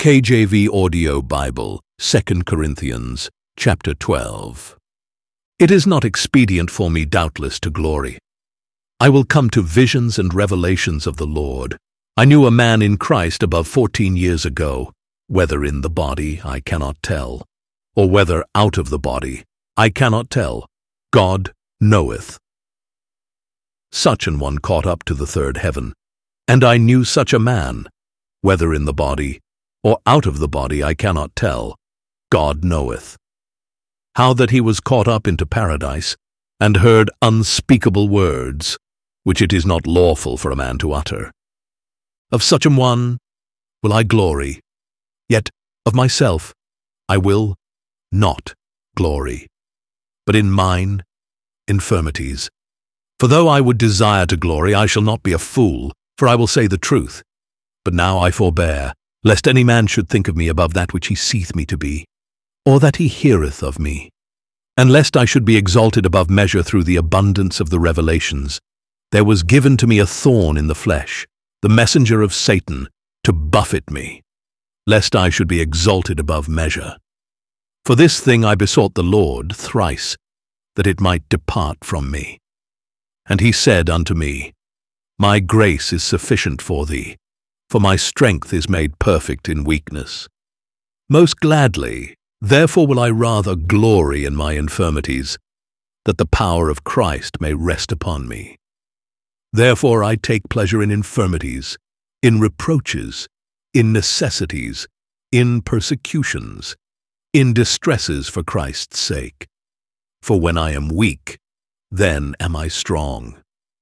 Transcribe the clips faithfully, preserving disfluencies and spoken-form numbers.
K J V Audio Bible, Second Corinthians, chapter twelve. It is not expedient for me, doubtless, to glory. I will come to visions and revelations of the Lord. I knew a man in Christ above fourteen years ago, whether in the body I cannot tell, or whether out of the body I cannot tell. God knoweth. Such an one caught up to the third heaven, and I knew such a man, whether in the body or out of the body I cannot tell. God knoweth. How that he was caught up into paradise, and heard unspeakable words, which it is not lawful for a man to utter. Of such an one will I glory, yet of myself I will not glory, but in mine infirmities. For though I would desire to glory, I shall not be a fool, for I will say the truth. But now I forbear, lest any man should think of me above that which he seeth me to be, or that he heareth of me, and lest I should be exalted above measure through the abundance of the revelations. There was given to me a thorn in the flesh, the messenger of Satan, to buffet me, lest I should be exalted above measure. For this thing I besought the Lord thrice, that it might depart from me. And he said unto me, My grace is sufficient for thee, for my strength is made perfect in weakness. Most gladly, therefore will I rather glory in my infirmities, that the power of Christ may rest upon me. Therefore I take pleasure in infirmities, in reproaches, in necessities, in persecutions, in distresses for Christ's sake. For when I am weak, then am I strong.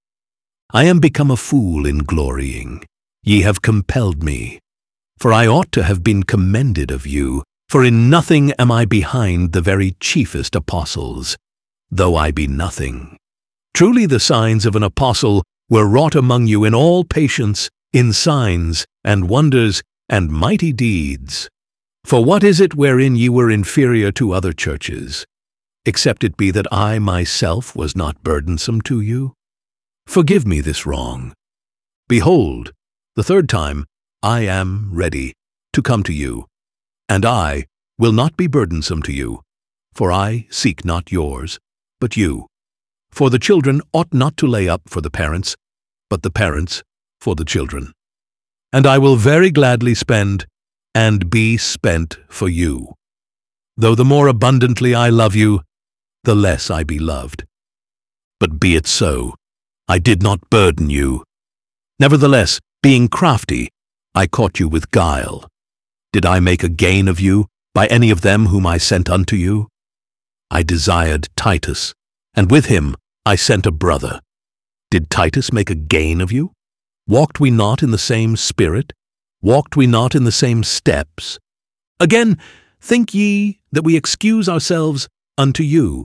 I am become a fool in glorying. Ye have compelled me, for I ought to have been commended of you, for in nothing am I behind the very chiefest apostles, though I be nothing. Truly the signs of an apostle were wrought among you in all patience, in signs, and wonders, and mighty deeds. For what is it wherein ye were inferior to other churches, except it be that I myself was not burdensome to you? Forgive me this wrong. Behold, the third time I am ready to come to you, and I will not be burdensome to you, for I seek not yours, but you. For the children ought not to lay up for the parents, but the parents for the children. And I will very gladly spend and be spent for you. Though the more abundantly I love you, the less I be loved. But be it so, I did not burden you. Nevertheless, being crafty, I caught you with guile. Did I make a gain of you by any of them whom I sent unto you? I desired Titus, and with him I sent a brother. Did Titus make a gain of you? Walked we not in the same spirit? Walked we not in the same steps? Again, think ye that we excuse ourselves unto you?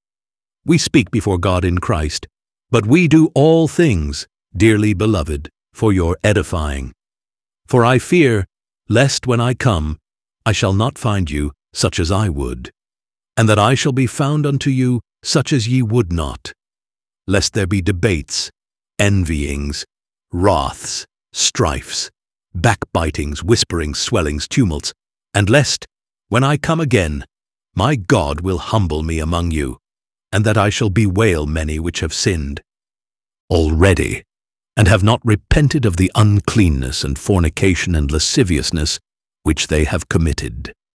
We speak before God in Christ, but we do all things, dearly beloved, for your edifying. For I fear, lest when I come, I shall not find you such as I would, and that I shall be found unto you such as ye would not, lest there be debates, envyings, wraths, strifes, backbitings, whisperings, swellings, tumults, and lest, when I come again, my God will humble me among you, and that I shall bewail many which have sinned already, and have not repented of the uncleanness and fornication and lasciviousness which they have committed.